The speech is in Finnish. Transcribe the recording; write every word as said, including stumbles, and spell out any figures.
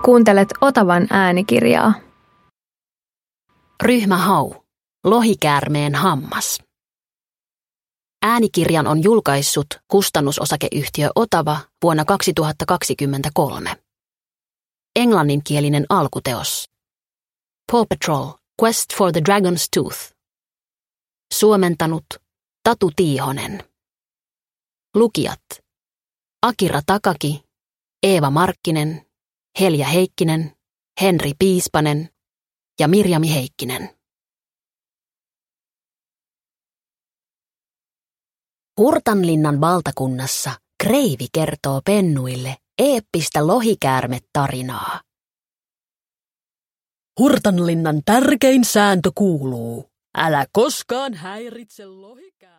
Kuuntelet Otavan äänikirjaa. Ryhmä Hau. Lohikäärmeen hammas. Äänikirjan on julkaissut kustannusosakeyhtiö Otava vuonna kaksituhattakaksikymmentäkolme. Englanninkielinen alkuteos. Paw Patrol, Quest for the Dragon's Tooth. Suomentanut Tatu Tiihonen. Lukijat. Akira Takaki, Eeva Markkinen, Helja Heikkinen, Henri Piispanen ja Mirjami Heikkinen. Hurtanlinnan valtakunnassa Kreivi kertoo pennuille eeppistä lohikäärmetarinaa. Hurtanlinnan tärkein sääntö kuuluu: älä koskaan häiritse lohikäärmettä.